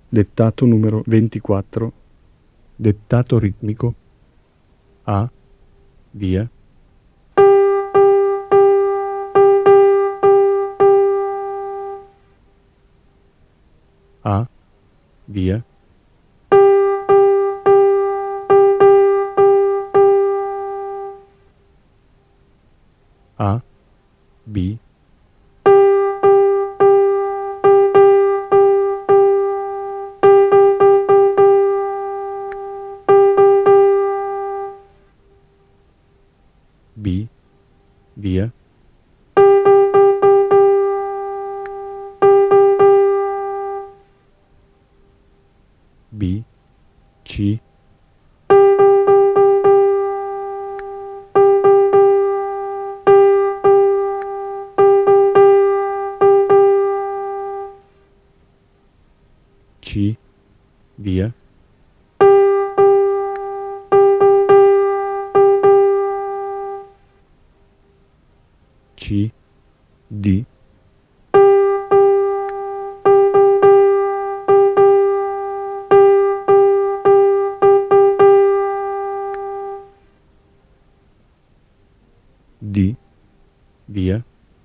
Dettato numero 24. Dettato ritmico. A. Via. A. Via. A. B. B. Via. B. C. C. Via. C. D. D. Via.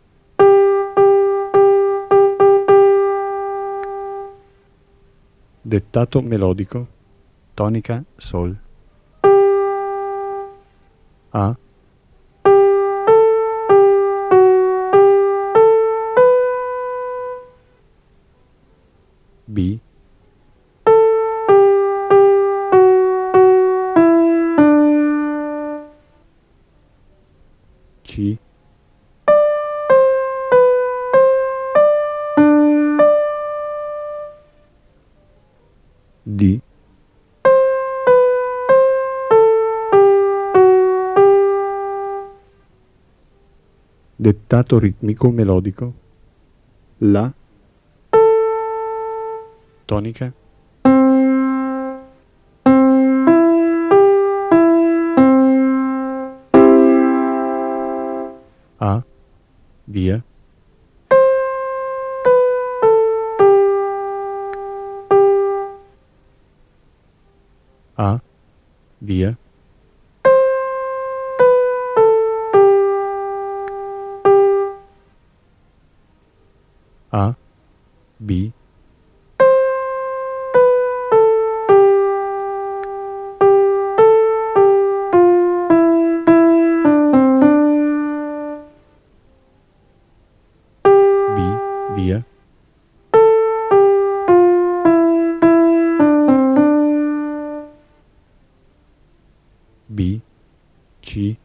Dettato melodico. Tonica Sol. A. B. C. D. Dettato ritmico melodico. La. Tonica. A. Via. A. Via. A. B. B. Via. B. C.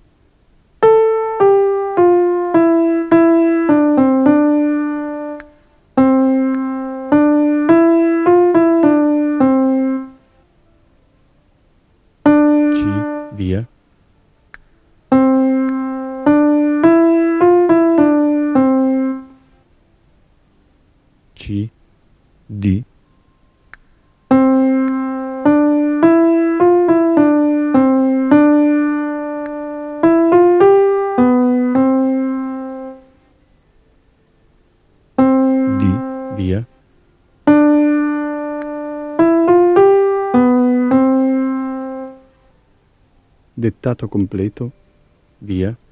C. Via. C. D. D. Via. Dettato completo. Via.